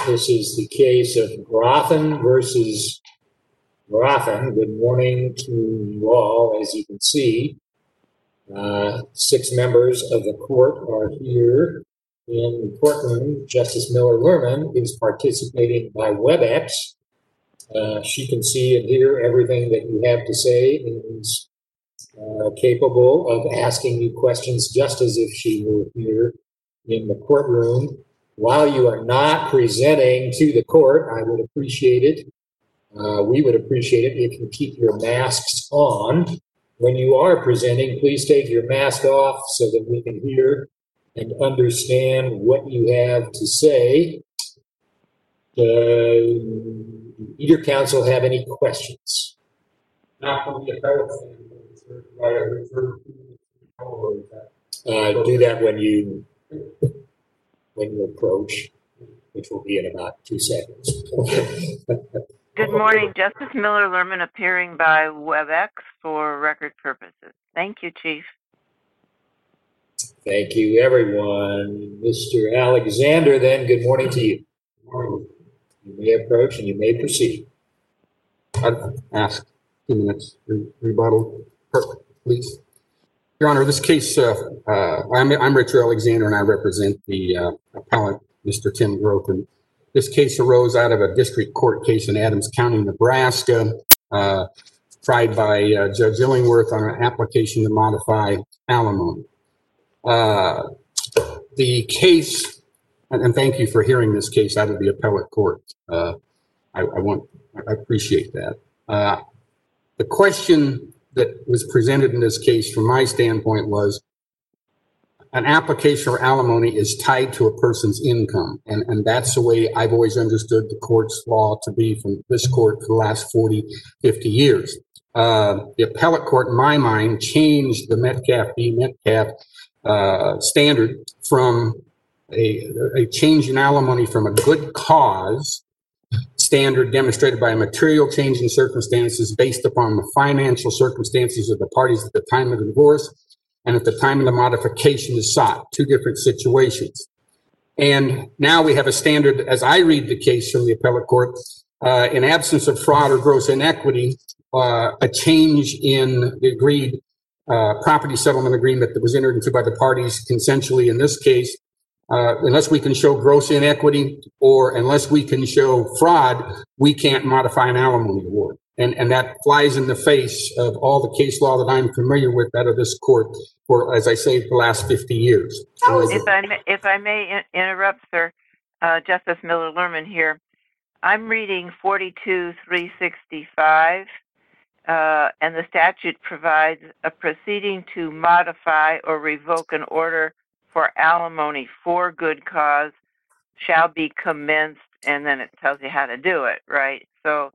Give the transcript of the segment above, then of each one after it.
This is the case of Grothin versus Grothin. Good morning to you all. As you can see, 6 members of the court are here in the courtroom. Justice Miller-Lerman is participating by WebEx. She can see and hear everything that you have to say and is capable of asking you questions just as if she were here in the courtroom. While you are not presenting to the court, I would appreciate it. We would appreciate it if you keep your masks on. When you are presenting, please take your mask off so that we can hear and understand what you have to say. Either counsel have any questions? Not from the appellate. Do that when you approach, which will be in about 2 seconds. Good morning, Justice Miller-Lerman appearing by WebEx for record purposes. Thank you, Chief. Thank you, everyone. Mr. Alexander, then, good morning to you. Good morning. You may approach and you may proceed. I'd ask 2 minutes rebuttal. Perfect, please. Your Honor, this case, I'm Richard Alexander and I represent the appellant, Mr. Tim Grothin. This case arose out of a district court case in Adams County, Nebraska, tried by Judge Illingworth on an application to modify alimony. The case, and thank you for hearing this case out of the appellate court. I appreciate that. The question that was presented in this case from my standpoint was an application for alimony is tied to a person's income. And that's the way I've always understood the court's law to be from this court for the last 40, 50 years. The appellate court, in my mind, changed the Metcalf v. Metcalf standard from a change in alimony from a good cause standard demonstrated by a material change in circumstances based upon the financial circumstances of the parties at the time of the divorce and at the time of the modification is sought. 2 different situations. And now we have a standard, as I read the case from the appellate court, in absence of fraud or gross inequity, a change in the agreed property settlement agreement that was entered into by the parties consensually in this case, unless we can show gross inequity or unless we can show fraud, we can't modify an alimony award. And that flies in the face of all the case law that I'm familiar with out of this court for, as I say, the last 50 years. If I may interrupt, sir, Justice Miller-Lerman here. I'm reading 42-365, and the statute provides a proceeding to modify or revoke an order for alimony for good cause shall be commenced, and then it tells you how to do it, right? So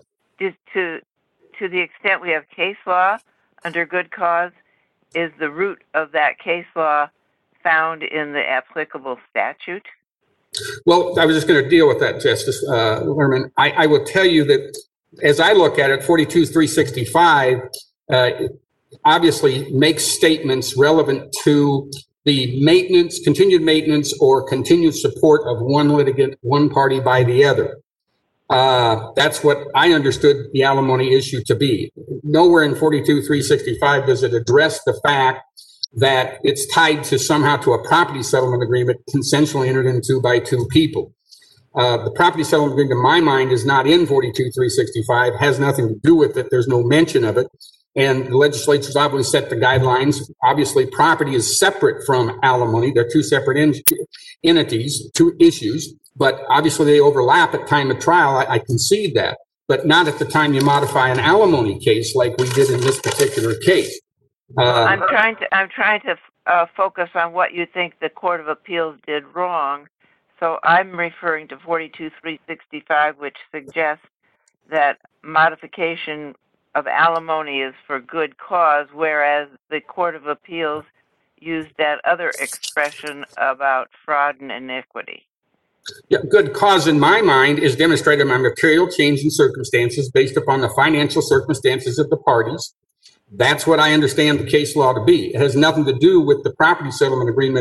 to the extent we have case law under good cause, is the root of that case law found in the applicable statute? Well, I was just going to deal with that, Justice Lerman. I will tell you that as I look at it, 42-365 obviously makes statements relevant to the maintenance, continued maintenance, or continued support of one litigant, one party by the other. That's what I understood the alimony issue to be. Nowhere in 42-365 does it address the fact that it's tied to somehow to a property settlement agreement consensually entered into by 2 people. The property settlement agreement, in my mind, is not in 42-365, has nothing to do with it. There's no mention of it. And the legislature's obviously set the guidelines. Obviously, property is separate from alimony. They're 2 separate entities, 2 issues, but obviously they overlap at time of trial. I concede that, but not at the time you modify an alimony case like we did in this particular case. I'm trying to focus on what you think the Court of Appeals did wrong. So I'm referring to 42-365, which suggests that modification of alimony is for good cause, whereas the Court of Appeals used that other expression about fraud and iniquity. Yeah, good cause in my mind is demonstrated by material change in circumstances based upon the financial circumstances of the parties. That's what I understand the case law to be. It has nothing to do with the property settlement agreement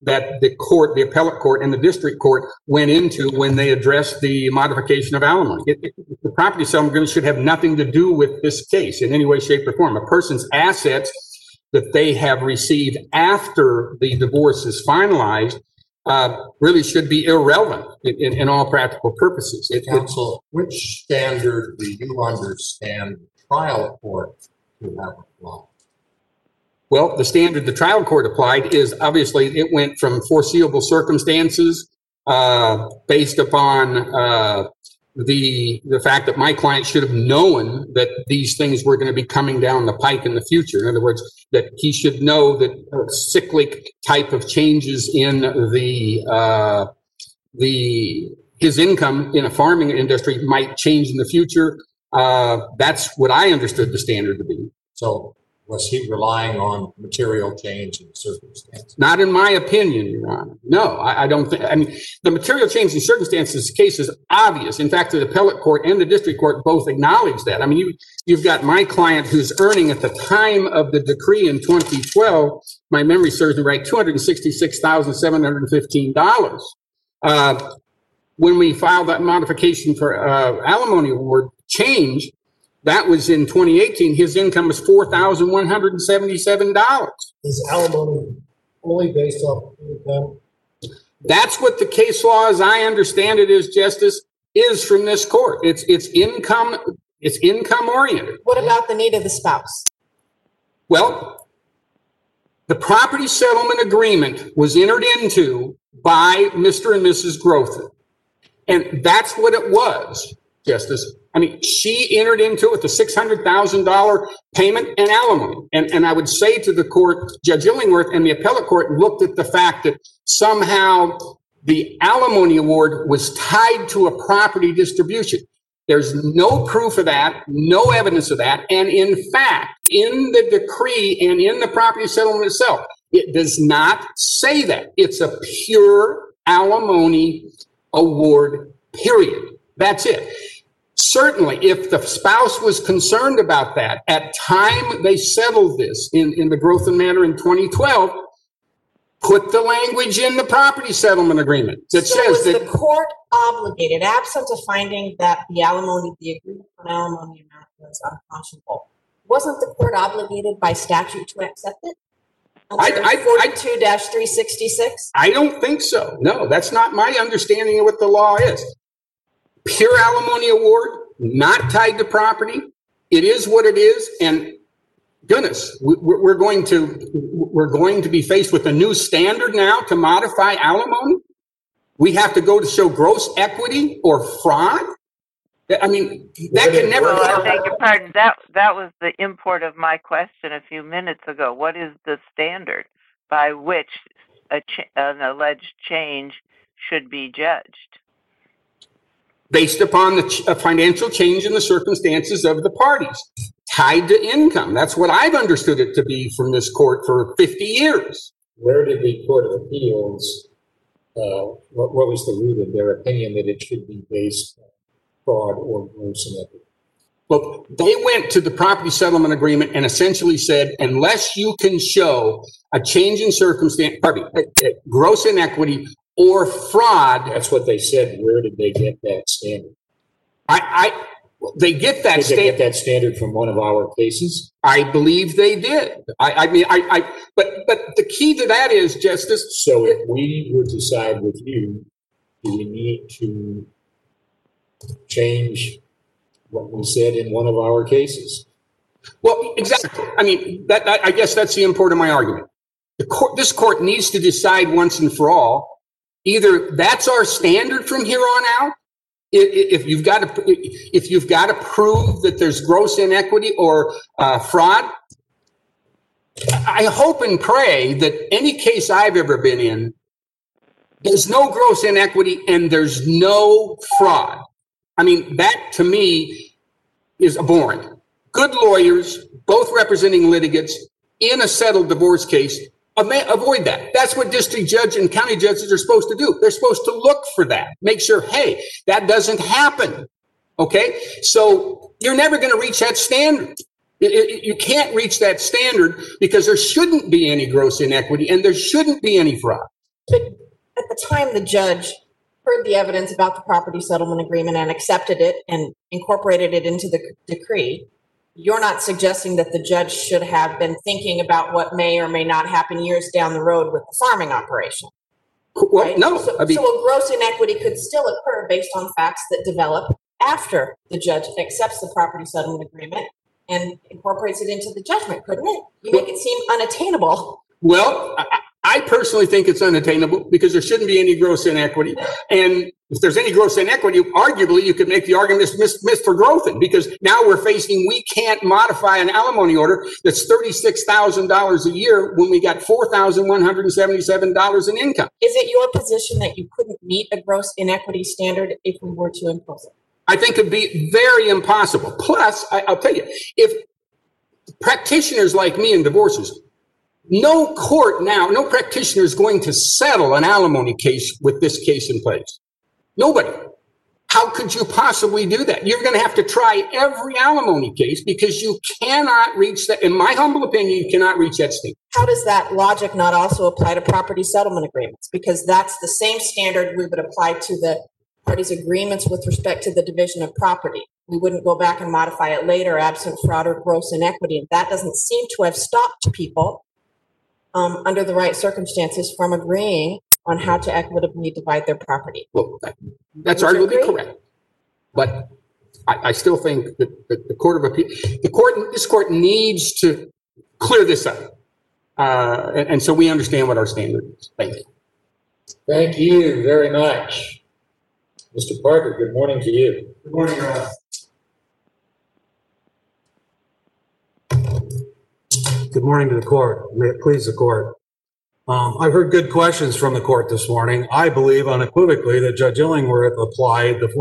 that the court, the appellate court and the district court went into when they addressed the modification of alimony. The property settlement agreement should have nothing to do with this case in any way, shape, or form. A person's assets that they have received after the divorce is finalized really should be irrelevant in all practical purposes. Counsel, which standard do you understand the trial court to have applied? Well, the standard the trial court applied is obviously it went from foreseeable circumstances based upon the fact that my client should have known that these things were going to be coming down the pike in the future. In other words, that he should know that a cyclic type of changes in his income in a farming industry might change in the future. That's what I understood the standard to be. So was he relying on material change in circumstances? Not in my opinion, Your Honor. No, I don't think. I mean, the material change in circumstances case is obvious. In fact, the appellate court and the district court both acknowledge that. I mean, you've got my client who's earning at the time of the decree in 2012, my memory serves me right, $266,715. When we filed that modification for alimony award change, that was in 2018. His income was $4,177. Is alimony only based off income? That's what the case law, as I understand it, is Justice, is from this court. It's income oriented. What about the need of the spouse? Well, the property settlement agreement was entered into by Mr. and Mrs. Grothin. And that's what it was, Justice. I mean, she entered into it with a $600,000 payment and alimony. And I would say to the court, Judge Illingworth and the appellate court looked at the fact that somehow the alimony award was tied to a property distribution. There's no proof of that, no evidence of that. And in fact, in the decree and in the property settlement itself, it does not say that. It's a pure alimony award, period. That's it. Certainly, if the spouse was concerned about that, at time they settled this in the Grothin matter in 2012, put the language in the property settlement agreement that So says was that the court obligated, absent of finding that the agreement on alimony amount was unconscionable, wasn't the court obligated by statute to accept it? Under 42-366? I don't think so. No, that's not my understanding of what the law is. Pure alimony award, not tied to property. It is what it is. And goodness, we're going to be faced with a new standard now to modify alimony. We have to go to show gross equity or fraud. I mean, that can never. Well, I beg your pardon. That was the import of my question a few minutes ago. What is the standard by which an alleged change should be judged? Based upon the financial change in the circumstances of the parties, tied to income. That's what I've understood it to be from this court for 50 years. Where did the Court of Appeals, what was the root of their opinion that it should be based on fraud or gross inequity? Well, they went to the property settlement agreement and essentially said, unless you can show a change in circumstance, gross inequity or fraud. That's what they said. Where did they get that standard? They get that Did they standard. get that standard from one of our cases? I believe they did. But the key to that is, Justice. So if we were to side with you, do we need to change what we said in one of our cases? Well, exactly. I mean, I guess that's the import of my argument. This court needs to decide once and for all. Either that's our standard from here on out. If you've got to prove that there's gross inequity or fraud, I hope and pray that any case I've ever been in, there's no gross inequity and there's no fraud. I mean, that to me is abhorrent. Good lawyers, both representing litigants in a settled divorce case, avoid that. That's what district judge and county judges are supposed to do. They're supposed to look for that. Make sure, hey, that doesn't happen. Okay? So you're never going to reach that standard. You can't reach that standard because there shouldn't be any gross inequity and there shouldn't be any fraud. But at the time the judge heard the evidence about the property settlement agreement and accepted it and incorporated it into the decree, you're not suggesting that the judge should have been thinking about what may or may not happen years down the road with the farming operation. Well, Right? no, So, I mean, so a gross inequity could still occur based on facts that develop after the judge accepts the property settlement agreement and incorporates it into the judgment, couldn't it? You make it seem unattainable. well, I personally think it's unattainable because there shouldn't be any gross inequity. And if there's any gross inequity, arguably you could make the argument it's Mr. Grothin, because now we can't modify an alimony order that's $36,000 a year when we got $4,177 in income. Is it your position that you couldn't meet a gross inequity standard if we were to impose it? I think it'd be very impossible. Plus, I'll tell you, if practitioners like me in divorces, no practitioner is going to settle an alimony case with this case in place. Nobody. How could you possibly do that? You're going to have to try every alimony case because you cannot reach that. In my humble opinion, you cannot reach that state. How does that logic not also apply to property settlement agreements? Because that's the same standard we would apply to the parties' agreements with respect to the division of property. We wouldn't go back and modify it later absent fraud or gross inequity. And that doesn't seem to have stopped people under the right circumstances from agreeing on how to equitably divide their property. Well, that's Would you arguably agree? correct. But I still think that the Court of Appeal, this court needs to clear this up. And so we understand what our standard is. Thank you. Thank you very much. Mr. Parker, good morning to you. Good morning, Your Honor. Good morning to the court. May it please the court. I've heard good questions from the court this morning. I believe unequivocally that Judge Illingworth applied the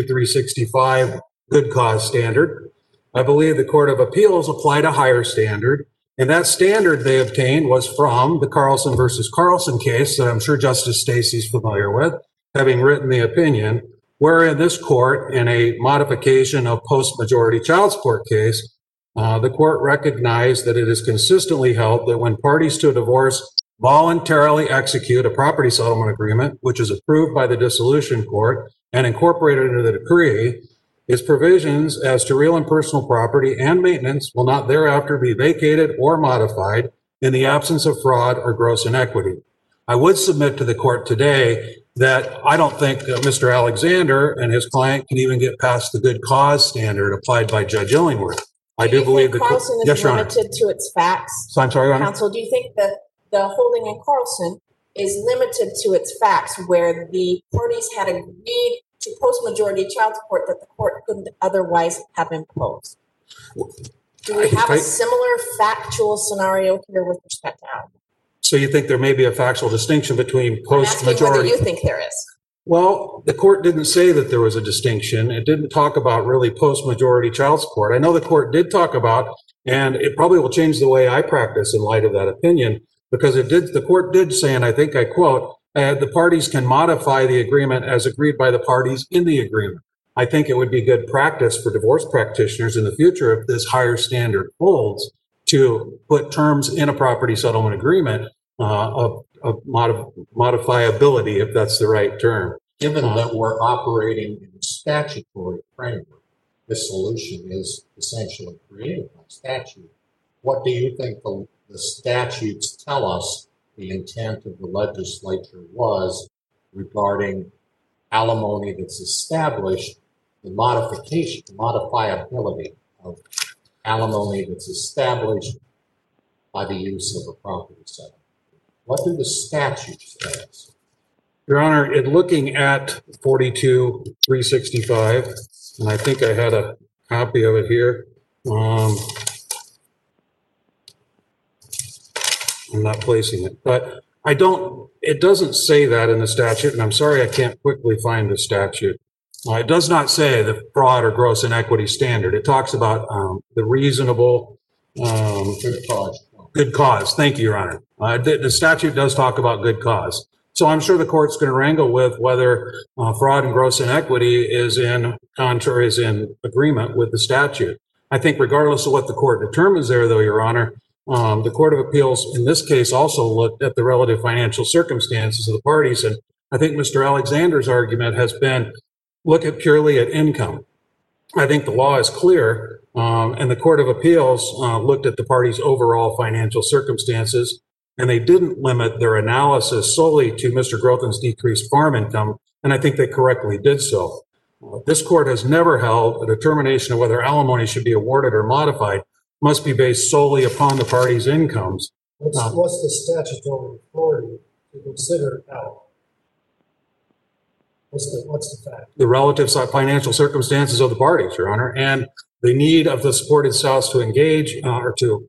42-365 good cause standard. I believe the Court of Appeals applied a higher standard, and that standard they obtained was from the Carlson versus Carlson case that I'm sure Justice Stacey's familiar with, having written the opinion, wherein this court, in a modification of post-majority child support case, the court recognized that it is consistently held that when parties to a divorce voluntarily execute a property settlement agreement, which is approved by the dissolution court and incorporated into the decree, its provisions as to real and personal property and maintenance will not thereafter be vacated or modified in the absence of fraud or gross inequity. I would submit to the court today that I don't think that Mr. Alexander and his client can even get past the good cause standard applied by Judge Illingworth. I do believe that Carlson is yes, Your Honor. limited to its facts. So I'm sorry, Your Honor. Counsel, do you think that the holding in Carlson is limited to its facts where the parties had agreed to post-majority child support that the court couldn't otherwise have imposed? Do we have a similar factual scenario here with respect to Alabama? So you think there may be a factual distinction between I'm asking whether post-majority? you think there is. Well, the court didn't say that there was a distinction. It didn't talk about really post-majority child support. I know the court did talk about, and it probably will change the way I practice in light of that opinion, because it did. The court did say, and I think I quote, the parties can modify the agreement as agreed by the parties in the agreement. I think it would be good practice for divorce practitioners in the future, if this higher standard holds, to put terms in a property settlement agreement of modifiability, if that's the right term. Given that we're operating in a statutory framework, this solution is essentially created by statute. What do you think the statutes tell us the intent of the legislature was regarding alimony that's established, the modifiability of alimony that's established by the use of a property settlement? What do the statutes tell us? Your Honor, in looking at 42-365, and I think I had a copy of it here. I'm not placing it, but it doesn't say that in the statute, and I'm sorry I can't quickly find the statute. It does not say the fraud or gross inequity standard. It talks about the reasonable good cause. Thank you, Your Honor. The statute does talk about good cause. So I'm sure the court's going to wrangle with whether fraud and gross inequity is in agreement with the statute. I think regardless of what the court determines there, though, Your Honor, The Court of Appeals in this case also looked at the relative financial circumstances of the parties. And I think Mr. Alexander's argument has been, look at purely at income. I think the law is clear, and the Court of Appeals looked at the parties' overall financial circumstances, and they didn't limit their analysis solely to Mr. Grothin's decreased farm income, and I think they correctly did so. This court has never held a determination of whether alimony should be awarded or modified must be based solely upon the parties' incomes. What's the statutory authority to consider alimony? What's the fact? The relative financial circumstances of the parties, Your Honor, and the need of the supported spouse to engage to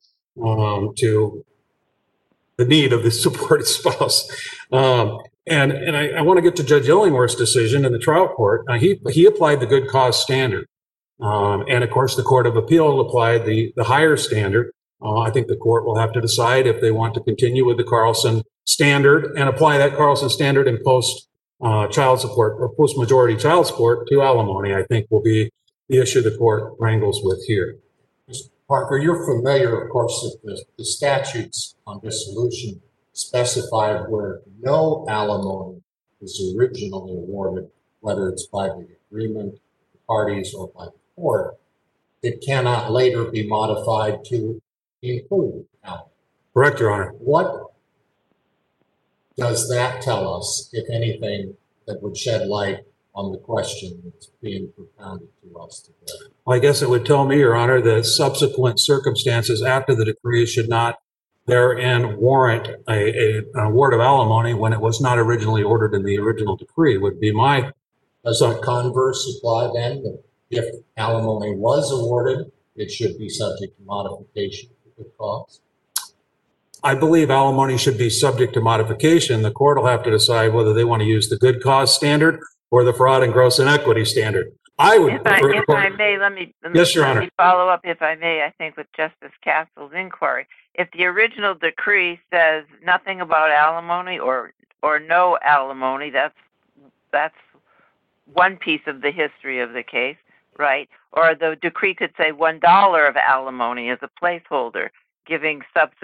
the need of the supported spouse. And I want to get to Judge Illingworth's decision in the trial court. He applied the good cause standard. And of course, the Court of Appeal applied the higher standard. I think the court will have to decide if they want to continue with the Carlson standard and apply that Carlson standard in post child support or post majority child support to alimony, I think will be the issue the court wrangles with here. Mr. Parker, you're familiar, of course, that the statutes on dissolution specify where no alimony is originally awarded, whether it's by the agreement, the parties, or by the court. It cannot later be modified to include alimony. Correct, Your Honor. What does that tell us, if anything, that would shed light on the question that's being propounded to us today? Well, I guess it would tell me, Your Honor, that subsequent circumstances after the decree should not therein warrant an award of alimony when it was not originally ordered in the original decree would be my. Does the converse apply then, that if alimony was awarded, it should be subject to modification for good cause? I believe alimony should be subject to modification. The court will have to decide whether they want to use the good cause standard or the fraud and gross inequity standard. I would. If I may, let me follow up, if I may, I think, with Justice Castle's inquiry. If the original decree says nothing about alimony or no alimony, that's one piece of the history of the case, right? Or the decree could say $1 of alimony as a placeholder, giving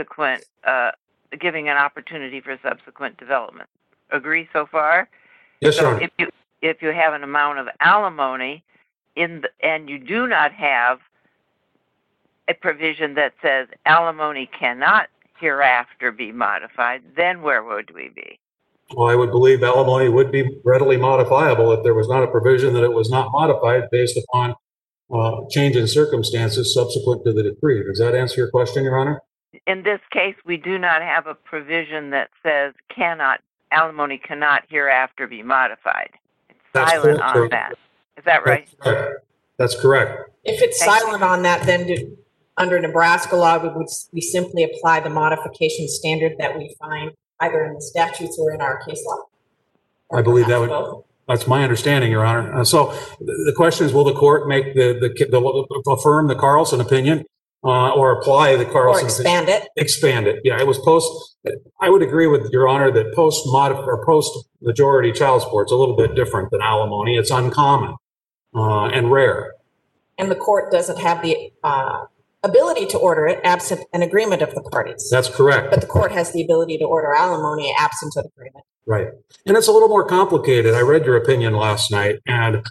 an opportunity for subsequent development. Agree so far? Yes, so sir. If you have an amount of alimony and you do not have a provision that says alimony cannot hereafter be modified, then where would we be? Well, I would believe alimony would be readily modifiable if there was not a provision that it was not modified based upon change in circumstances subsequent to the decree. Does that answer your question, Your Honor? In this case, we do not have a provision that says alimony cannot hereafter be modified. It's silent on that. Is that right? That's correct. If it's silent on that, then under Nebraska law, we simply apply the modification standard that we find either in the statutes or in our case law. I believe that would. That's my understanding, Your Honor. So the question is, will the court make affirm the Carlson opinion or apply the Carlson? Or expand it. Expand it. Yeah, it was I would agree with Your Honor that post majority child support is a little bit different than alimony. It's uncommon and rare. And the court doesn't have the ability to order it absent an agreement of the parties. That's correct. But the court has the ability to order alimony absent an agreement. Right. And it's a little more complicated. I read your opinion last night the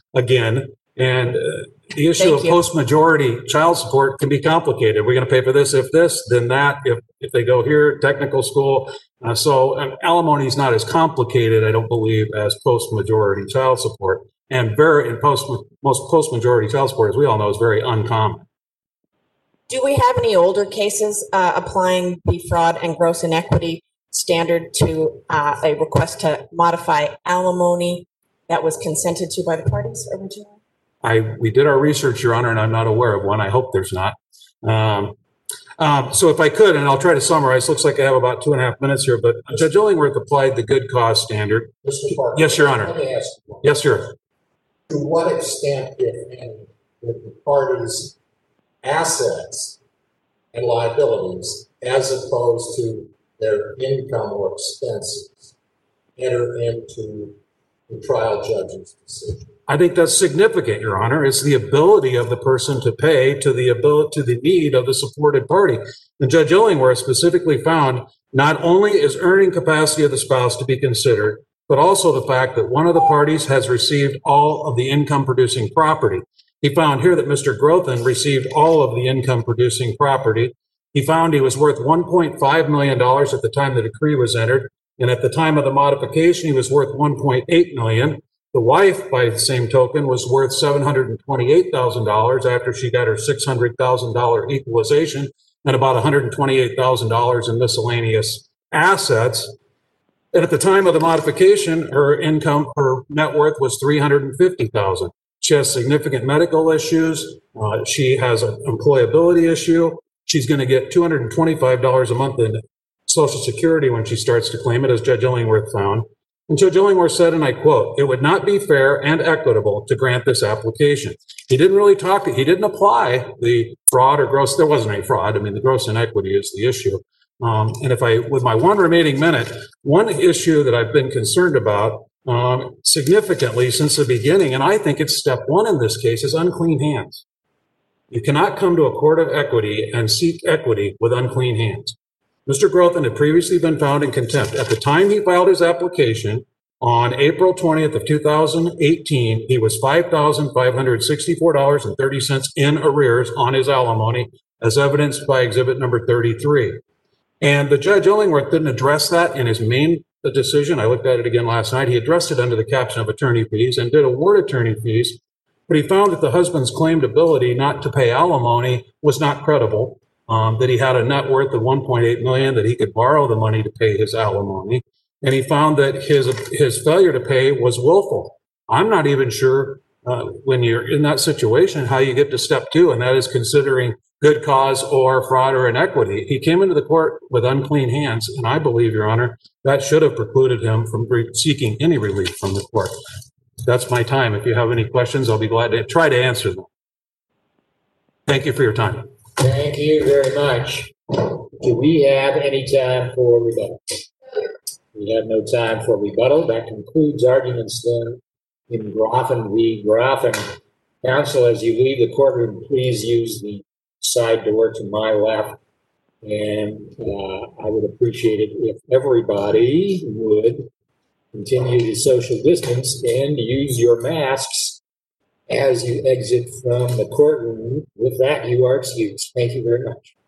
issue of post-majority child support can be complicated. We're going to pay for this, if this, then that, if they go here, technical school. So alimony is not as complicated, I don't believe, as post-majority child support. And most post-majority child support, as we all know, is very uncommon. Do we have any older cases applying the fraud and gross inequity standard to a request to modify alimony that was consented to by the parties originally? We did our research, Your Honor, and I'm not aware of one. I hope there's not. So if I could, and I'll try to summarize, looks like I have about 2.5 minutes here, but Judge Illingworth applied the good cause standard. Mr. Parker, yes, Your Honor. Let me ask you. Yes, sir. To what extent, if any, did the parties' assets and liabilities, as opposed to their income or expenses, enter into the trial judge's decision? I think that's significant, Your Honor. It's the ability of the person to pay to the need of the supported party. And Judge Illingworth specifically found not only is earning capacity of the spouse to be considered, but also the fact that one of the parties has received all of the income producing property. He found here that Mr. Grothin received all of the income producing property. He found he was worth $1.5 million at the time the decree was entered. And at the time of the modification, he was worth $1.8 million. The wife, by the same token, was worth $728,000 after she got her $600,000 equalization and about $128,000 in miscellaneous assets. And at the time of the modification, her net worth was $350,000. She has significant medical issues. She has an employability issue. She's going to get $225 a month in Social Security when she starts to claim it, as Judge Illingworth found. And Judge Illingworth said, and I quote, "It would not be fair and equitable to grant this application." He didn't apply the fraud or gross. There wasn't any fraud. I mean, the gross inequity is the issue. And with my one remaining minute, one issue that I've been concerned about significantly since the beginning, and I think it's step one in this case, is unclean hands. You cannot come to a court of equity and seek equity with unclean hands. Mr. Grothin had previously been found in contempt. At the time he filed his application on April 20th of 2018, he was $5,564.30 in arrears on his alimony, as evidenced by exhibit number 33. And the Judge Illingworth didn't address that in his main decision. I looked at it again last night. He addressed it under the caption of attorney fees and did award attorney fees, but he found that the husband's claimed ability not to pay alimony was not credible. That he had a net worth of $1.8 million, that he could borrow the money to pay his alimony. And he found that his failure to pay was willful. I'm not even sure when you're in that situation how you get to step two, and that is considering good cause or fraud or inequity. He came into the court with unclean hands, and I believe, Your Honor, that should have precluded him from seeking any relief from the court. That's my time. If you have any questions, I'll be glad to try to answer them. Thank you for your time. Thank you very much. Do we have any time for rebuttal? We have no time for rebuttal. That concludes arguments then in Groffin v. Groffin. Counsel, as you leave the courtroom, please use the side door to my left. And I would appreciate it if everybody would continue to social distance and use your masks as you exit from the courtroom. With that, you are excused. Thank you very much.